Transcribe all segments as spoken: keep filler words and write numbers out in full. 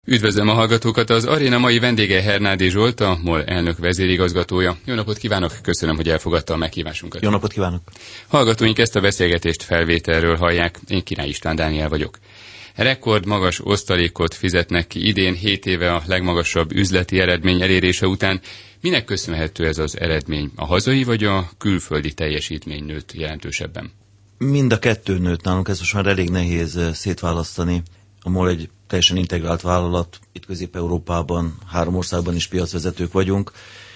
Üdvözlöm a hallgatókat, az aréna mai vendége Hernádi Zsolt, a MOL elnök vezérigazgatója. Jó napot kívánok, köszönöm, hogy elfogadta a meghívásunkat. Jó napot kívánok! Hallgatóink ezt a beszélgetést felvételről hallják, én Király István Dániel vagyok. Rekord magas osztalékot fizetnek ki idén, hét éve a legmagasabb üzleti eredmény elérése után. Minek köszönhető ez az eredmény? A hazai vagy a külföldi teljesítmény nőtt jelentősebben? Mind a kettő nőtt nálunk, ez most már elég nehéz szétválasztani. A MOL egy teljesen integrált vállalat, itt Közép-Európában, három országban is piacvezetők vagyunk,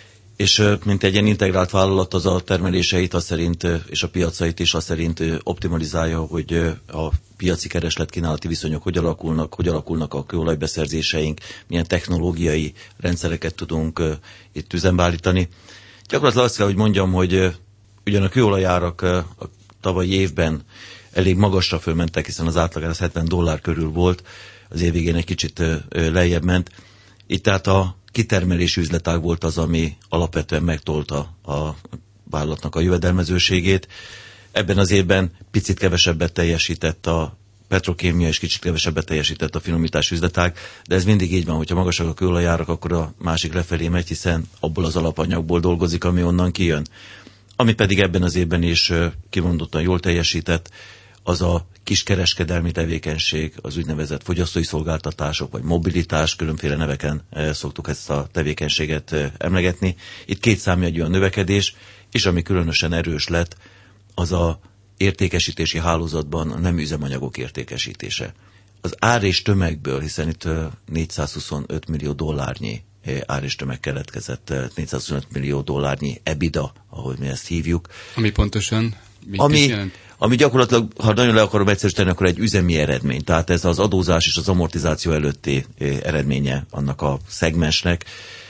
és mint egy ilyen integrált vállalat az a termeléseit az szerint, és a piacait is az szerint optimalizálja, hogy a piaci kereslet-kínálati viszonyok hogy alakulnak, hogy alakulnak a kőolajbeszerzéseink, milyen technológiai rendszereket tudunk itt üzembe állítani. Gyakorlatilag azt kell, hogy mondjam, hogy ugyan a kőolajárak a tavalyi évben elég magasra fölmentek, hiszen az átlag az hetven dollár körül volt, az év végén egy kicsit lejjebb ment. Itt tehát a kitermelési üzletág volt az, ami alapvetően megtolta a vállalatnak a jövedelmezőségét. Ebben az évben picit kevesebbet teljesített a petrokémia, és kicsit kevesebbet teljesített a finomítási üzletág, de ez mindig így van, hogyha magasak a kőolajárak, akkor a másik lefelé megy, hiszen abból az alapanyagból dolgozik, ami onnan kijön. Ami pedig ebben az évben is kimondottan jól teljesített, az a kiskereskedelmi tevékenység, az úgynevezett fogyasztói szolgáltatások, vagy mobilitás, különféle neveken szoktuk ezt a tevékenységet emlegetni. Itt két számjegyű a növekedés, és ami különösen erős lett, az a értékesítési hálózatban a nem üzemanyagok értékesítése. Az ár és tömegből, hiszen itt négyszázhuszonöt millió dollárnyi ár és tömeg keletkezett, négyszázhuszonöt millió dollárnyi EBITDA, ahogy mi ezt hívjuk. Ami pontosan mit ami, jelent? Ami gyakorlatilag, ha nagyon le akarom egyszerűsíteni, akkor egy üzemi eredmény. Tehát ez az adózás és az amortizáció előtti eredménye annak a szegmensnek.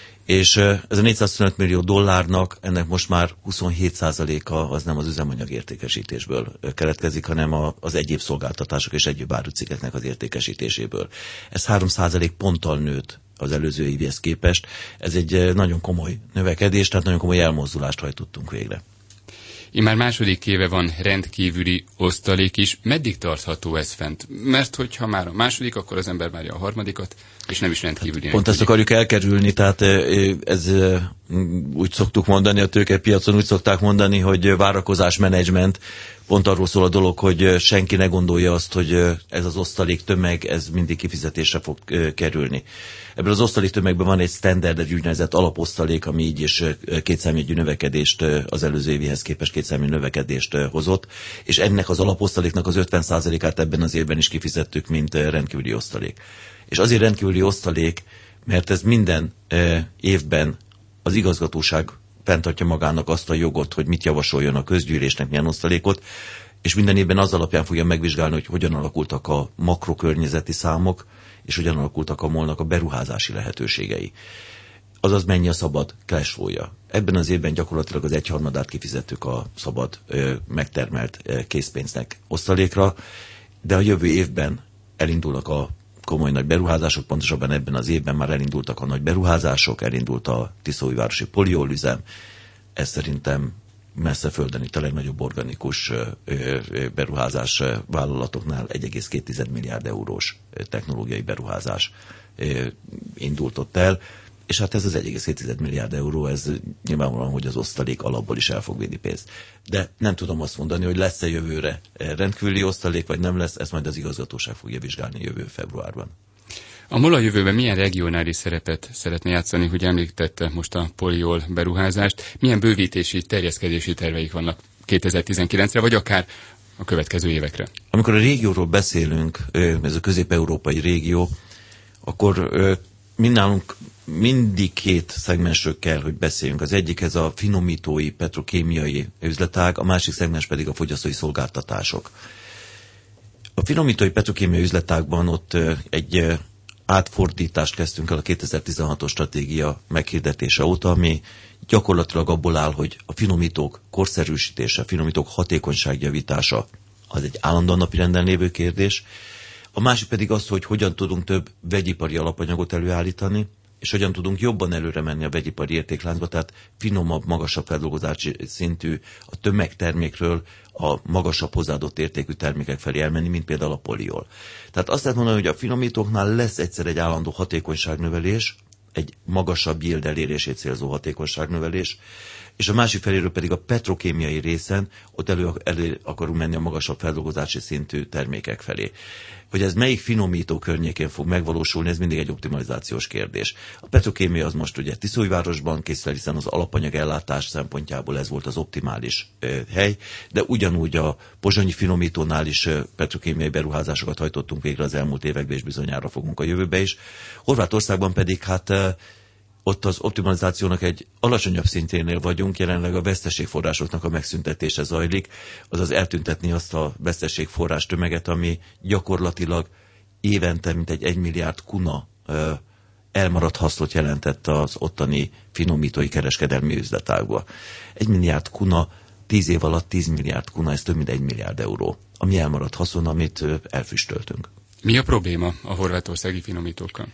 És ez a négyszázhuszonöt millió dollárnak, ennek most már huszonhét százaléka az nem az üzemanyag értékesítésből keletkezik, hanem az egyéb szolgáltatások és egyéb árucikkeknek az értékesítéséből. Ez három százalék ponttal nőtt az előző évhez képest. Ez egy nagyon komoly növekedés, tehát nagyon komoly elmozdulást hajtottunk végre. Immár második éve van rendkívüli osztalék is. Meddig tartható ez fent? Mert hogyha már a második, akkor az ember várja a harmadikat, és nem is rendkívüli. Pont ezt akarjuk elkerülni, tehát ez úgy szoktuk mondani, a tőkepiacon úgy szokták mondani, hogy várakozásmenedzsment. Pont arról szól a dolog, hogy senki ne gondolja azt, hogy ez az osztalék tömeg, ez mindig kifizetésre fog kerülni. Ebből az osztalék tömegben van egy standard, egy úgynevezett alaposztalék, ami így is kétszámjegyű növekedést, az előző évihez képest kétszámjegyű növekedést hozott, és ennek az alaposztaléknak az ötven százalékát ebben az évben is kifizettük, mint rendkívüli osztalék. És azért rendkívüli osztalék, mert ez minden évben az igazgatóság fenntartja magának azt a jogot, hogy mit javasoljon a közgyűlésnek, milyen osztalékot, és minden évben az alapján fogja megvizsgálni, hogy hogyan alakultak a makrokörnyezeti számok, és hogyan alakultak a MOL-nak a beruházási lehetőségei. Azaz mennyi a szabad cash flow-ja. Ebben az évben gyakorlatilag az egyharmadát kifizettük a szabad ö, megtermelt ö, készpénznek osztalékra, de a jövő évben elindulnak a komoly nagy beruházások, pontosabban ebben az évben már elindultak a nagy beruházások, elindult a Tiszaújvárosi poliolüzem, ez szerintem messze földön itt a legnagyobb organikus beruházás vállalatoknál egy egész két milliárd eurós technológiai beruházás indult ott el, és hát ez az egy egész két milliárd euró, ez nyilvánvalóan, hogy az osztalék alapból is el fog vinni pénzt. De nem tudom azt mondani, hogy lesz-e jövőre rendkívüli osztalék, vagy nem lesz, ezt majd az igazgatóság fogja vizsgálni jövő februárban. A MOL a jövőben milyen regionális szerepet szeretne játszani, hogy említette most a poliol beruházást, milyen bővítési, terjeszkedési terveik vannak kétezer-tizenkilencre, vagy akár a következő évekre? Amikor a régióról beszélünk, ez a közép-európai régió, akkor mindnálunk mindig két szegmensről kell, hogy beszéljünk. Az egyik ez a finomítói, petrokémiai üzletág, a másik szegmens pedig a fogyasztói szolgáltatások. A finomítói petrokémiai üzletágban ott egy átfordítást kezdtünk el a kétezer-tizenhatos stratégia meghirdetése óta, ami gyakorlatilag abból áll, hogy a finomítók korszerűsítése, a finomítók hatékonyságjavítása az egy állandóan napirenden lévő kérdés. A másik pedig az, hogy hogyan tudunk több vegyipari alapanyagot előállítani, és hogyan tudunk jobban előre menni a vegyipari értékláncba, tehát finomabb, magasabb feldolgozási szintű, a tömegtermékről a magasabb hozzáadott értékű termékek felé elmenni, mint például a poliol. Tehát azt lehet mondani, hogy a finomítóknál lesz egyszer egy állandó hatékonyságnövelés, egy magasabb yield elérését célzó hatékonyságnövelés, és a másik feléről pedig a petrokémiai részen ott elő, elő akarunk menni a magasabb feldolgozási szintű termékek felé. Hogy ez melyik finomító környékén fog megvalósulni, ez mindig egy optimalizációs kérdés. A petrokémia az most ugye Tiszaújvárosban készül, hiszen az alapanyag ellátás szempontjából ez volt az optimális ö, hely, de ugyanúgy a pozsonyi finomítónál is ö, petrokémiai beruházásokat hajtottunk végre az elmúlt években, és bizonyára fogunk a jövőbe is. Horvátországban pedig hát ö, ott az optimalizációnak egy alacsonyabb szintjénél vagyunk, jelenleg a veszteségforrásoknak a megszüntetése zajlik, azaz eltüntetni azt a veszteségforrás tömeget, ami gyakorlatilag évente mintegy egy milliárd kuna ö, elmaradt hasznot jelentett az ottani finomítói kereskedelmi üzletágba. Egy milliárd kuna, tíz év alatt tíz milliárd kuna, ez több mint egy milliárd euró, ami elmaradt haszon, amit ö, elfüstöltünk. Mi a probléma a horvátországi finomítókkal?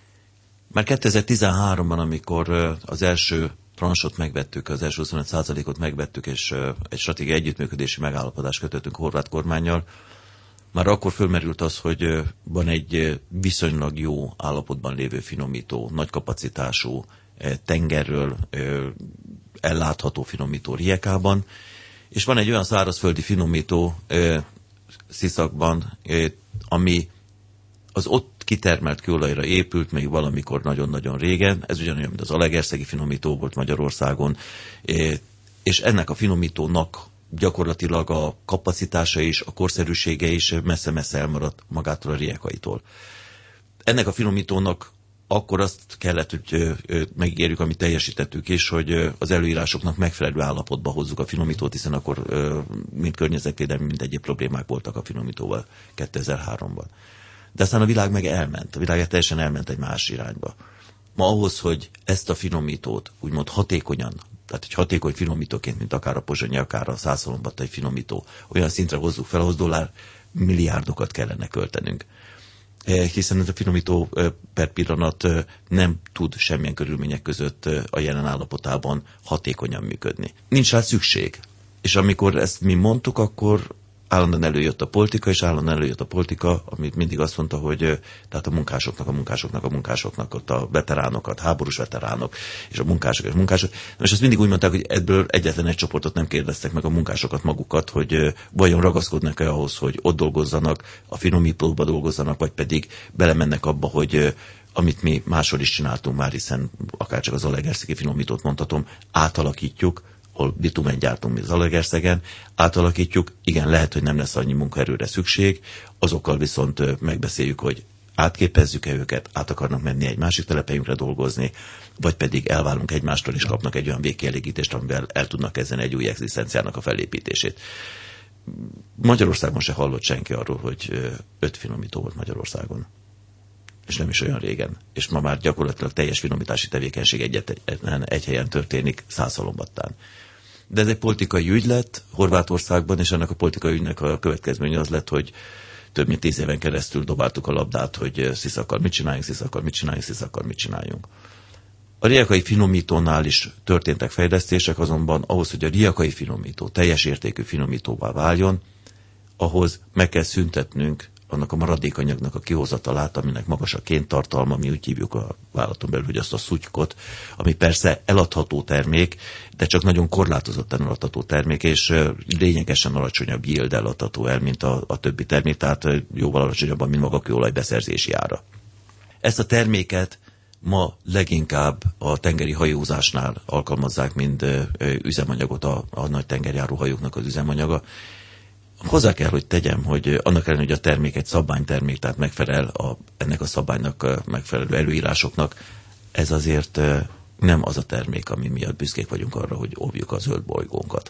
Már kétezer-tizenháromban, amikor az első transzot megvettük, az első huszonöt százalékot megvettük, és egy stratégiai együttműködési megállapodást kötöttünk a horvát kormánnyal, már akkor fölmerült az, hogy van egy viszonylag jó állapotban lévő finomító, nagy kapacitású, tengerről ellátható finomító Rijekában, és van egy olyan szárazföldi finomító Sziszakban, ami az ott kitermelt kőolajra épült még valamikor nagyon-nagyon régen, ez ugyanolyan, mint az alegerszegi finomító volt Magyarországon, és ennek a finomítónak gyakorlatilag a kapacitása is, a korszerűsége is messze-messze elmaradt magától a rijekaitól. Ennek a finomítónak akkor azt kellett, hogy megígérjük, amit teljesítettük is, hogy az előírásoknak megfelelő állapotba hozzuk a finomítót, hiszen akkor mind környezetvédelmi, mind egyéb problémák voltak a finomítóval kétezer-háromban. De aztán a világ meg elment, a világ teljesen elment egy más irányba. Ma ahhoz, hogy ezt a finomítót úgymond hatékonyan, tehát egy hatékony finomítóként, mint akár a pozsonyi, akár a szászolombattai finomító, olyan szintre hozzuk fel, ahhoz dollár milliárdokat kellene költenünk. Hiszen ez a finomító per pillanat nem tud semmilyen körülmények között a jelen állapotában hatékonyan működni. Nincs rá szükség. És amikor ezt mi mondtuk, akkor állandóan előjött a politika, és állandóan előjött a politika, amit mindig azt mondta, hogy tehát a munkásoknak, a munkásoknak, a munkásoknak, ott a veteránokat, háborús veteránok, és a munkások és munkások. És azt mindig úgy mondták, hogy ebből egyetlen egy csoportot nem kérdeztek meg, a munkásokat magukat, hogy vajon ragaszkodnak-e ahhoz, hogy ott dolgozzanak, a finomítókba dolgozzanak, vagy pedig belemennek abba, hogy amit mi máshol is csináltunk már, hiszen akárcsak az alegerszegi finomítót mondhatom, átalakítjuk, ahol bitumen gyártunk mi az Zalaegerszegen, átalakítjuk, igen, lehet, hogy nem lesz annyi munkaerőre szükség, azokkal viszont megbeszéljük, hogy átképezzük-e őket, át akarnak menni egy másik telepelyünkre dolgozni, vagy pedig elválunk egymástól, és kapnak egy olyan végkielégítést, amivel el tudnak kezdeni egy új egzisztenciának a felépítését. Magyarországon se hallott senki arról, hogy öt finomító volt Magyarországon. És nem is olyan régen. És ma már gyakorlatilag teljes finomítási tevékenység egyetlen egy helyen történik, Szászhalombattán. De ez egy politikai ügy lett Horvátországban, és ennek a politikai ügynek a következménye az lett, hogy több mint tíz éven keresztül dobáltuk a labdát, hogy Sziszakkal mit csináljunk, Sziszakkal mit csináljunk, Sziszakkal mit csináljunk. A rijekai finomítónál is történtek fejlesztések, azonban ahhoz, hogy a rijekai finomító teljes értékű finomítóvá váljon, ahhoz meg kell szüntetnünk annak a maradékanyagnak a kihozatalát, aminek magas a kéntartalma, mi úgy hívjuk a vállalaton belül, hogy azt a szutykot, ami persze eladható termék, de csak nagyon korlátozottan eladható termék, és lényegesen alacsonyabb yield eladható el, mint a, a többi termék, tehát jóval alacsonyabban, mint maga a kőolaj beszerzési ára. Ezt a terméket ma leginkább a tengeri hajózásnál alkalmazzák, mint üzemanyagot, a, a nagy tengerjáró hajóknak az üzemanyaga. Hozzá kell, hogy tegyem, hogy annak ellenére, hogy a termék egy szabványtermék, tehát megfelel a, ennek a szabálynak megfelelő előírásoknak, ez azért nem az a termék, ami miatt büszkék vagyunk arra, hogy óvjuk a zöld bolygónkat.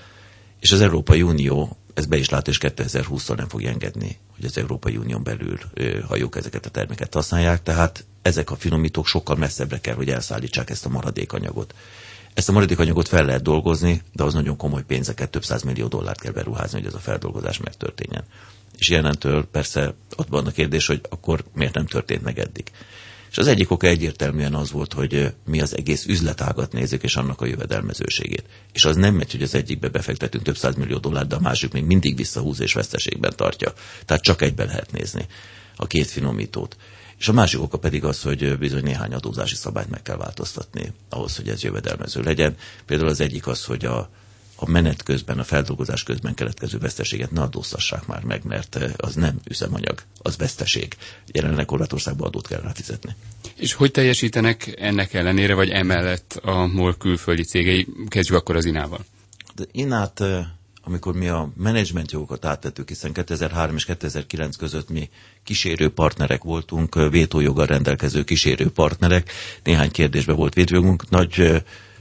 És az Európai Unió, ez be is lát, és kétezer-húsztól nem fogja engedni, hogy az Európai Unión belül hajók ezeket a terméket használják, tehát ezek a finomítók sokkal messzebbre kell, hogy elszállítsák ezt a maradékanyagot. Ezt a maradékanyagot fel lehet dolgozni, de az nagyon komoly pénzeket, több százmillió dollárt kell beruházni, hogy ez a feldolgozás megtörténjen. És ilyenentől persze ott van a kérdés, hogy akkor miért nem történt meg eddig. És az egyik oka egyértelműen az volt, hogy mi az egész üzletágat nézzük, és annak a jövedelmezőségét. És az nem megy, hogy az egyikbe befektetünk több százmillió dollárt, de a másik még mindig visszahúz és veszteségben tartja. Tehát csak egybe lehet nézni a két finomítót. És a másik oka pedig az, hogy bizony néhány adózási szabályt meg kell változtatni ahhoz, hogy ez jövedelmező legyen. Például az egyik az, hogy a, a menet közben, a feldolgozás közben keletkező veszteséget ne adóztassák már meg, mert az nem üzemanyag, az veszteség. Jelenleg Horvátországban adót kell rá fizetni. És hogy teljesítenek ennek ellenére, vagy emellett a MOL külföldi cégei? Kezdjük akkor az Inával. De Inát, amikor mi a menedzsment jogokat áttettük, hiszen kétezer-három és kétezer-kilenc között mi kísérő partnerek voltunk, vétójoggal rendelkező kísérő partnerek, néhány kérdésben volt vétójogunk, nagy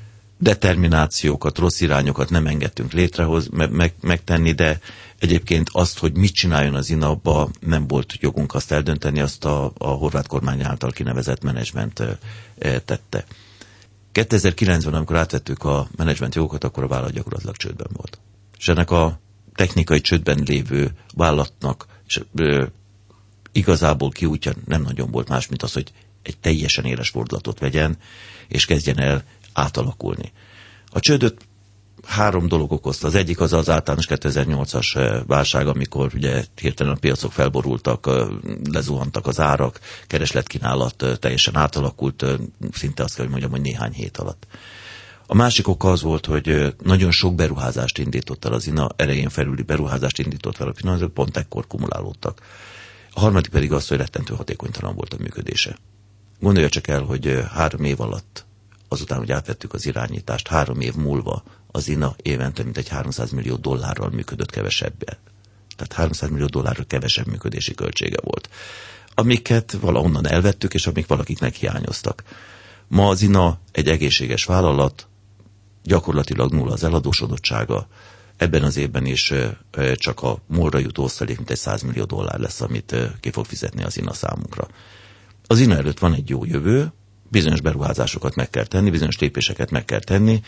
determinációkat, rossz irányokat nem engedtünk létrehoz, me- meg, megtenni, de egyébként azt, hogy mit csináljon az Ina, abba nem volt jogunk azt eldönteni, azt a, a horvát kormány által kinevezett menedzsment e, e, tette. kétezer-kilencben, amikor átvettük a menedzsment jogokat, akkor a vállalat gyakorlatilag csődben volt. És ennek a technikai csődben lévő vállalatnak és, ö, igazából kiútja nem nagyon volt más, mint az, hogy egy teljesen éles fordulatot vegyen, és kezdjen el átalakulni. A csődöt három dolog okozta. Az egyik az az általános kétezer-nyolcas válság, amikor ugye hirtelen a piacok felborultak, lezuhantak az árak, keresletkínálat teljesen átalakult, szinte azt kell, hogy mondjam, hogy néhány hét alatt. A másik oka az volt, hogy nagyon sok beruházást indított el az Ina, erején felüli beruházást indított el a finanszírozók, pont ekkor kumulálódtak. A harmadik pedig az, hogy rettentő hatékonytalan volt a működése. Gondolja csak el, hogy három év alatt, azután, hogy átvettük az irányítást, három év múlva az Ina évente mintegy háromszáz millió dollárral működött kevesebben. Tehát háromszáz millió dollárra kevesebb működési költsége volt. Amiket valahonnan elvettük, és amik valakiknek hiányoztak. Ma az Ina egy egészséges vállalat, gyakorlatilag nulla az eladósodottsága. Ebben az évben is csak a MOL-ra jutó osztalék mintegy száz millió dollár lesz, amit ki fog fizetni az Ina számunkra. Az Ina előtt van egy jó jövő, bizonyos beruházásokat meg kell tenni, bizonyos lépéseket meg kell tenni.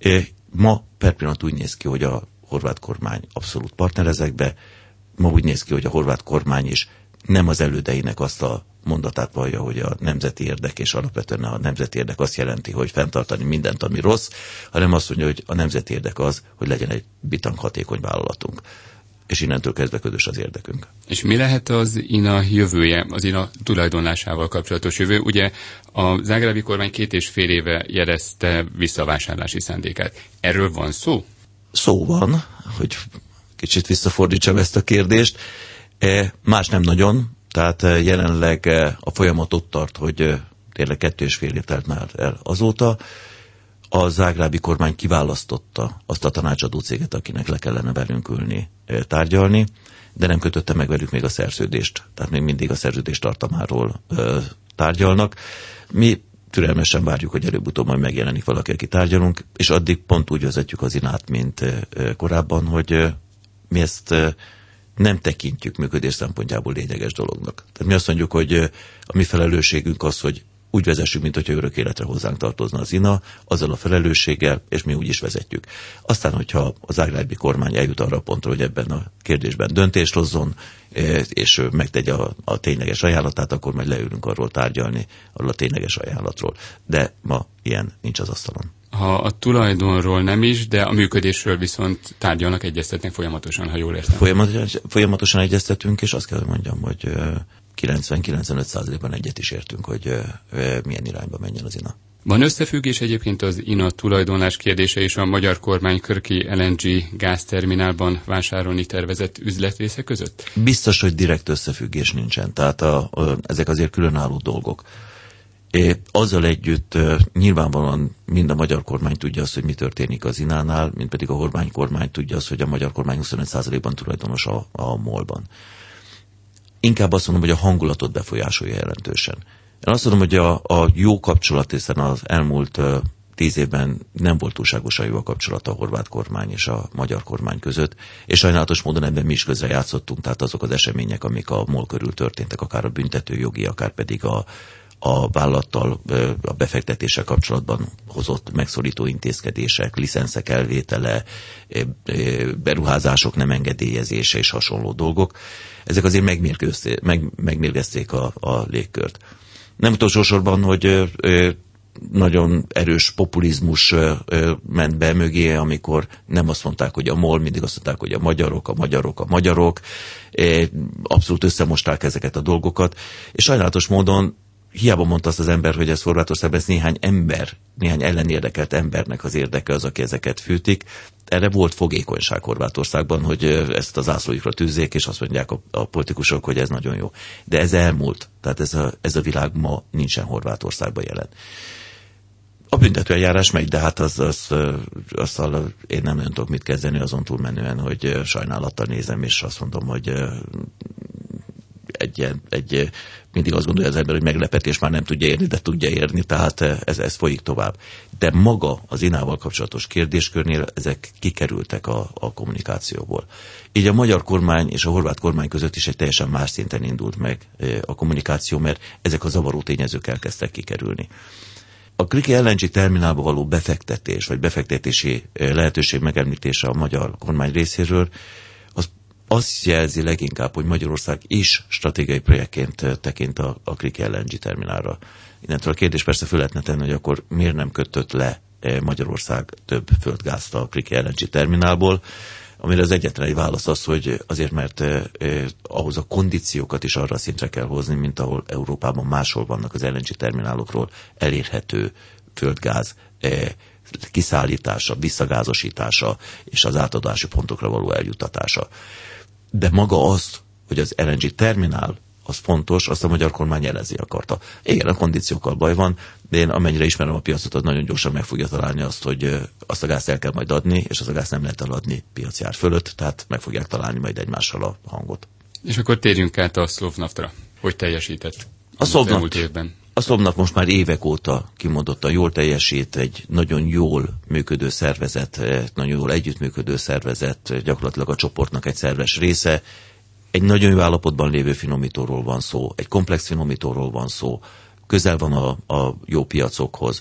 Ma per pillanat úgy néz ki, hogy a horvát kormány abszolút partner ezekbe. Ma úgy néz ki, hogy a horvát kormány is nem az elődeinek azt a mondatát vallja, hogy a nemzeti érdek, és alapvetően a nemzeti érdek azt jelenti, hogy fenntartani mindent, ami rossz, hanem azt mondja, hogy a nemzeti érdek az, hogy legyen egy bitang hatékony vállalatunk. És innentől kezdve közös az érdekünk. És mi lehet az Ina jövője, az Ina tulajdonlásával kapcsolatos jövő? Ugye a zágrábi kormány két és fél éve jelezte visszavásárlási szándékát. Erről van szó? Szó van, hogy kicsit visszafordítsam ezt a kérdést. Más nem nagyon, tehát jelenleg a folyamat ott tart, hogy tényleg kettő és fél év telt már el azóta. A zágrábi kormány kiválasztotta azt a tanácsadó céget, akinek le kellene velünk ülni, tárgyalni, de nem kötötte meg velük még a szerződést. Tehát még mindig a szerződés tartamáról ö, tárgyalnak. Mi türelmesen várjuk, hogy előbb-utóbb majd megjelenik valaki, aki tárgyalunk, és addig pont úgy vezetjük az Inát, mint ö, korábban, hogy ö, mi ezt ö, nem tekintjük működés szempontjából lényeges dolognak. Tehát mi azt mondjuk, hogy ö, a mi felelősségünk az, hogy úgy vezessük, mint hogyha örök életre hozzánk tartozna az Ina, azzal a felelősséggel, és mi úgy is vezetjük. Aztán, hogyha az zágrábi kormány eljut arra a pontra, hogy ebben a kérdésben döntést hozzon, és megtegye a, a tényleges ajánlatát, akkor majd leülünk arról tárgyalni, arról a tényleges ajánlatról. De ma ilyen nincs az asztalon. Ha a tulajdonról nem is, de a működésről viszont tárgyalnak, egyeztetnek folyamatosan, ha jól értem. Folyamatosan, folyamatosan egyeztetünk, és azt kell, hogy mondjam, hogy kilencven-kilencvenöt százalékban egyet is értünk, hogy milyen irányba menjen az Ina. Van összefüggés egyébként az Ina tulajdonlás kérdése és a magyar kormány Krki el en gé gázterminálban vásárolni tervezett üzletrésze között? Biztos, hogy direkt összefüggés nincsen, tehát a, a, ezek azért különálló dolgok. É, azzal együtt nyilvánvalóan mind a magyar kormány tudja azt, hogy mi történik az Inánál, mind pedig a horvát kormány tudja azt, hogy a magyar kormány huszonöt százalékban tulajdonos a, a MOL-ban. Inkább azt mondom, hogy a hangulatot befolyásolja jelentősen. Én azt mondom, hogy a, a jó kapcsolat, hiszen az elmúlt uh, tíz évben nem volt túlságosan jó a kapcsolat a horvát kormány és a magyar kormány között, és sajnálatos módon ebben mi is közre játszottunk, tehát azok az események, amik a MOL körül történtek, akár a büntetőjogi, akár pedig a, a vállalattal, uh, a befektetéssel kapcsolatban hozott megszorító intézkedések, licenszek elvétele, uh, beruházások nem engedélyezése és hasonló dolgok. Ezek azért megmérgezték, meg, megmérgezték a, a légkört. Nem utolsó sorban, hogy ö, ö, nagyon erős populizmus ö, ö, ment be mögé, amikor nem azt mondták, hogy a MOL, mindig azt mondták, hogy a magyarok, a magyarok, a magyarok. É, abszolút összemosták ezeket a dolgokat, és sajnálatos módon hiába mondta azt az ember, hogy ez Horvátországban, ez néhány ember, néhány ellenérdekelt embernek az érdeke az, aki ezeket fűtik. Erre volt fogékonyság Horvátországban, hogy ezt az ászlójukra tűzzék, és azt mondják a, a politikusok, hogy ez nagyon jó. De ez elmúlt. Tehát ez a, ez a világ ma nincsen Horvátországban jelen. A büntetőeljárás megy, de hát az, az, azzal én nem nagyon tudok mit kezdeni azon túlmenően, hogy sajnálattal nézem, és azt mondom, hogy egy, egy, mindig azt gondolja az ember, hogy meglepetés már nem tudja érni, de tudja érni, tehát ez, ez folyik tovább. De maga az inával kapcsolatos kérdéskörnél ezek kikerültek a, a kommunikációból. Így a magyar kormány és a horvát kormány között is egy teljesen más szinten indult meg a kommunikáció, mert ezek a zavaró tényezők elkezdtek kikerülni. A Kriki el en gé terminálba való befektetés, vagy befektetési lehetőség megemlítése a magyar kormány részéről, az azt jelzi leginkább, hogy Magyarország is stratégiai projektként tekint a, a Kriki el en gé terminálra. Innentől a kérdés persze föl lehetne tenni, hogy akkor miért nem kötött le Magyarország több földgázt a Kriki el en gé terminálból, amire az egyetlen egy válasz az, hogy azért, mert eh, eh, ahhoz a kondíciókat is arra a szintre kell hozni, mint ahol Európában máshol vannak az el en gé terminálokról elérhető földgáz eh, kiszállítása, visszagázosítása és az átadási pontokra való eljutatása. De maga azt, hogy az el en gé terminál az fontos, azt a magyar kormány jelezni akarta. Igen, a kondíciókkal baj van, de én amennyire ismerem a piacot, az nagyon gyorsan meg fogja találni azt, hogy azt a gázt el kell majd adni, és az a gázt nem lehet eladni piacjár fölött, tehát meg fogják találni majd egymással a hangot. És akkor térjünk át a Slovnaftra. Hogy teljesített a az elmúlt évben? A Slovnaft most már évek óta kimondottan jól teljesít, egy nagyon jól működő szervezet, nagyon jól együttműködő szervezet, gyakorlatilag a csoportnak egy szerves része. Egy nagyon jó állapotban lévő finomítóról van szó, egy komplex finomítóról van szó, közel van a, a jó piacokhoz,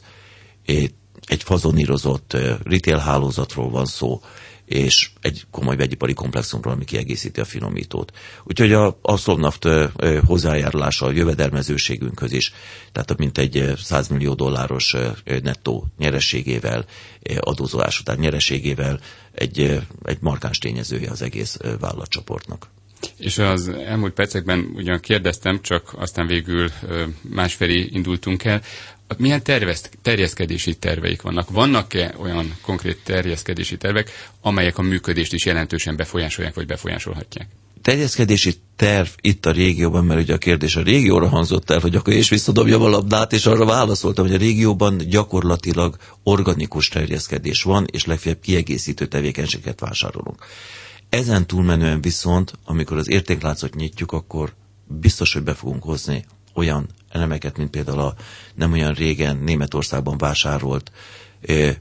egy fazonírozott retail hálózatról van szó, és egy komoly vegyipari komplexumról, ami kiegészíti a finomítót. Úgyhogy a, a Slovnaft hozzájárulása a jövedelmezőségünkhöz is, tehát mint egy száz millió dolláros nettó nyereségével, adózolás után nyereségével egy, egy markáns tényezője az egész vállalatcsoportnak. És az elmúlt percekben ugyan kérdeztem, csak aztán végül másfelé indultunk el. Milyen tervez, terjeszkedési terveik vannak? Vannak-e olyan konkrét terjeszkedési tervek, amelyek a működést is jelentősen befolyásolják, vagy befolyásolhatják? Terjeszkedési terv itt a régióban, mert ugye a kérdés a régióra hangzott el, hogy akkor és visszadobjam a labdát, és arra válaszoltam, hogy a régióban gyakorlatilag organikus terjeszkedés van, és legfeljebb kiegészítő tevékenységet vásárolunk. Ezen túlmenően viszont, amikor az értékláncot nyitjuk, akkor biztos, hogy be fogunk hozni olyan elemeket, mint például a nem olyan régen Németországban vásárolt eh,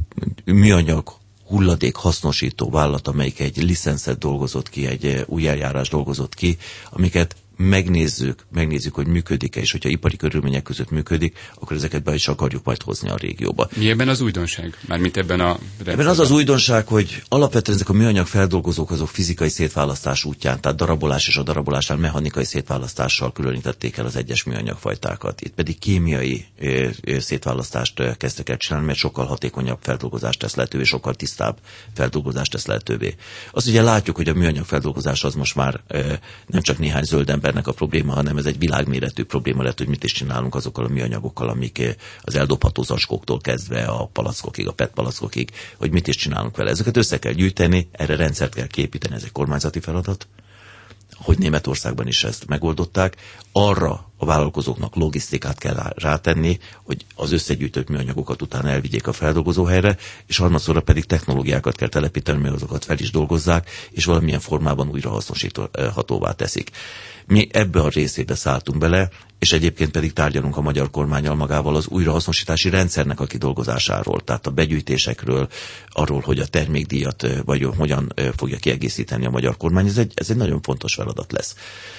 műanyag hulladék hasznosító vállalat, amelyik egy licenszet dolgozott ki, egy eh, új eljárás dolgozott ki, amiket megnézzük, megnézzük, hogy működik-e, és hogyha ipari körülmények között működik, akkor ezeket be is akarjuk majd hozni a régióba. Mi ebben az újdonság? Mármint ebben a rendszerben? Ebben az az újdonság, hogy alapvetően ezek a műanyag feldolgozók azok fizikai szétválasztás útján, tehát darabolás és a darabolásnál mechanikai szétválasztással különítették el az egyes műanyagfajtákat. Itt pedig kémiai ö, ö, szétválasztást kezdtek el csinálni, mert sokkal hatékonyabb feldolgozást tesz lehetővé, sokkal tisztább feldolgozást tesz lehetővé. Azt ugye látjuk, hogy a műanyag feldolgozás az most már ö, nem csak néhány zöld ember a probléma, hanem ez egy világméretű probléma lett, hogy mit is csinálunk azokkal a műanyagokkal, amik az eldobható zacskóktól kezdve a palackokig, a pet palackokig, hogy mit is csinálunk vele. Ezeket össze kell gyűjteni, erre rendszert kell képíteni, ez egy kormányzati feladat, hogy Németországban is ezt megoldották. Arra a vállalkozóknak logisztikát kell rátenni, hogy az összegyűjtött műanyagokat utána elvigyék a feldolgozóhelyre, és harmadszorra pedig technológiákat kell telepíteni, meg azokat fel is dolgozzák, és valamilyen formában újrahasznosíthatóvá teszik. Mi ebbe a részébe szálltunk bele, és egyébként pedig tárgyalunk a magyar kormánnyal magával az újrahasznosítási rendszernek a kidolgozásáról, tehát a begyűjtésekről, arról, hogy a termékdíjat vagy hogyan fogja kiegészíteni a magyar kormány. Ez egy, ez egy nagyon fontos feladat lesz.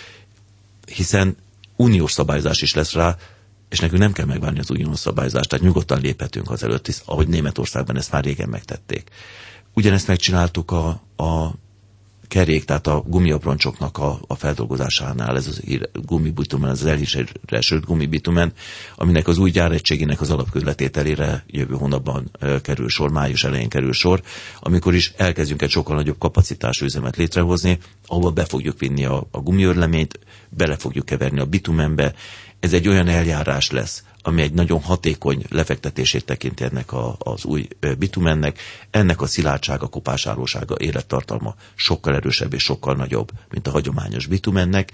Hiszen uniós szabályzás is lesz rá, és nekünk nem kell megvárni az uniós szabályzást, tehát nyugodtan léphetünk az előtt, hisz, ahogy Németországban ezt már régen megtették. Ugyanezt megcsináltuk a, a kerék, tehát a gumiaproncsoknak a, a feldolgozásánál ez az gumibitumen, ez az elhíresült gumibitumen, aminek az új gyáregységének az alapközletételére jövő hónapban e, kerül sor, május elején kerül sor, amikor is elkezdjünk egy sokkal nagyobb kapacitású üzemet létrehozni, ahol be fogjuk vinni a, a gumiörleményt, bele fogjuk keverni a bitumenbe. Ez egy olyan eljárás lesz, ami egy nagyon hatékony lefektetését tekinti ennek a, az új bitumennek. Ennek a szilárdsága, kopásállósága, élettartalma sokkal erősebb és sokkal nagyobb, mint a hagyományos bitumennek.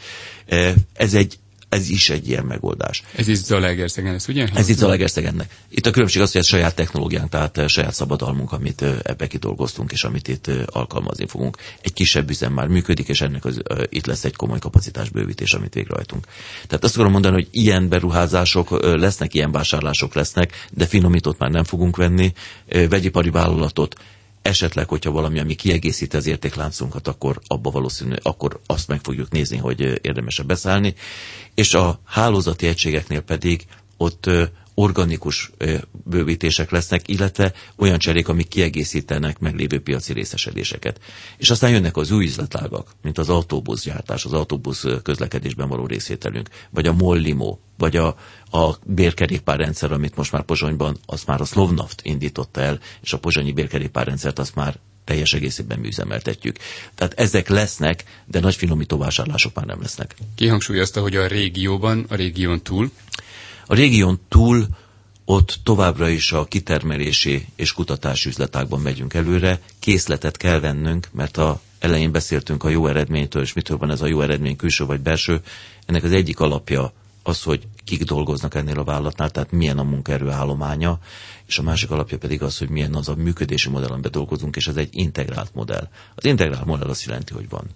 Ez egy Ez is egy ilyen megoldás. Ez is Zalaegerszegen lesz, ugye? Ez itt Zalaegerszegennek. Itt a különbség az, hogy ez saját technológiánk, tehát saját szabadalmunk, amit ebbe kidolgoztunk, és amit itt alkalmazni fogunk. Egy kisebb üzem már működik, és ennek az, itt lesz egy komoly kapacitásbővítés, amit végrehajtunk. Tehát azt akarom mondani, hogy ilyen beruházások lesznek, ilyen vásárlások lesznek, de finomítót már nem fogunk venni, vegyipari vállalatot, esetleg, hogyha valami, ami kiegészíti az értékláncunkat, akkor abba valószínű, akkor azt meg fogjuk nézni, hogy érdemesebb beszállni. És a hálózati egységeknél pedig ott organikus bővítések lesznek, illetve olyan cserék, amik kiegészítenek meglévő piaci részesedéseket. És aztán jönnek az új üzletágak, mint az autóbuszgyártás, az autóbusz közlekedésben való részvételünk, vagy a MOL-Limo, vagy a, a bérkerékpárrendszer, amit most már Pozsonyban, azt már a Slovnaft indította el, és a pozsonyi bérkerékpárrendszert azt már teljes egészében műzemeltetjük. Tehát ezek lesznek, de nagy finomító vásárlások már nem lesznek. Kihangsúlyozta, hogy a régióban, a régión túl, A régión túl ott továbbra is a kitermelési és kutatási üzletágban megyünk előre. Készletet kell vennünk, mert a elején beszéltünk a jó eredménytől, és mitől van ez a jó eredmény, külső vagy belső. Ennek az egyik alapja az, hogy kik dolgoznak ennél a vállalatnál, tehát milyen a munkaerő állománya, és a másik alapja pedig az, hogy milyen az a működési modell, amiben dolgozunk, és ez egy integrált modell. Az integrált modell azt jelenti, hogy van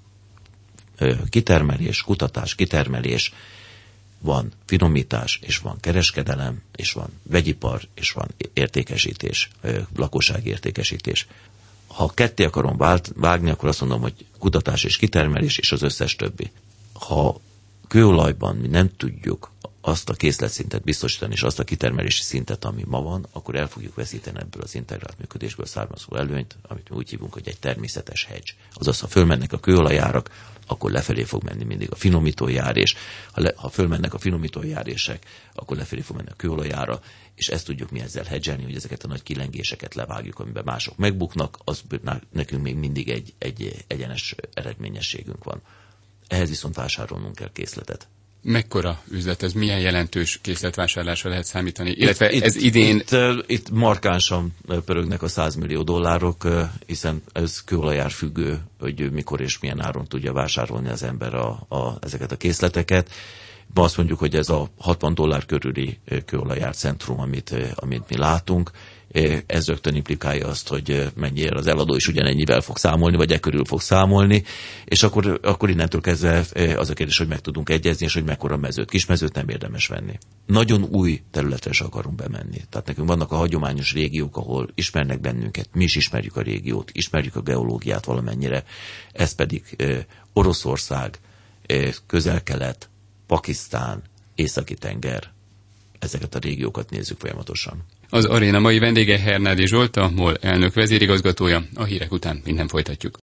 kitermelés, kutatás, kitermelés, van finomítás, és van kereskedelem, és van vegyipar, és van értékesítés, lakossági értékesítés. Ha ketté akarom vált, vágni, akkor azt mondom, hogy kutatás és kitermelés, és az összes többi. Ha kőolajban mi nem tudjuk azt a készletszintet biztosítani, és azt a kitermelési szintet, ami ma van, akkor el fogjuk veszíteni ebből az integrált működésből származó előnyt, amit mi úgy hívunk, hogy egy természetes hedge. Azaz, ha fölmennek a kőolajárak, akkor lefelé fog menni mindig a finomítói ár, és ha, le, ha fölmennek a finomítói árések, akkor lefelé fog menni a kőolajára, és ezt tudjuk mi ezzel hedgelni, hogy ezeket a nagy kilengéseket levágjuk, amiben mások megbuknak, az nekünk még mindig egy, egy egyenes eredményességünk van. Ehhez viszont vásárolnunk kell készletet. Mekkora üzlet ez? Milyen jelentős készletvásárlásra lehet számítani? Illetve itt, ez itt, idén... Itt, itt markánsan pörögnek a száz millió dollárok, hiszen ez kőolajár függő, hogy mikor és milyen áron tudja vásárolni az ember a, a, ezeket a készleteket. Ma azt mondjuk, hogy ez a hatvan dollár körüli kőolajár centrum, amit, amit mi látunk. Ez rögtön implikálja azt, hogy mennyire az eladó is ugyanennyivel fog számolni, vagy e körül fog számolni, és akkor, akkor innentől kezdve az a kérdés, hogy meg tudunk egyezni, és hogy mekkora mezőt. Kis mezőt nem érdemes venni. Nagyon új területre is akarunk bemenni. Tehát nekünk vannak a hagyományos régiók, ahol ismernek bennünket, mi is ismerjük a régiót, ismerjük a geológiát valamennyire, ez pedig Oroszország, Közel-Kelet, Pakisztán, Északi-tenger, ezeket a régiókat nézzük folyamatosan. Az aréna mai vendége Hernádi Zsolt, a MOL elnök vezérigazgatója. A hírek után minden folytatjuk.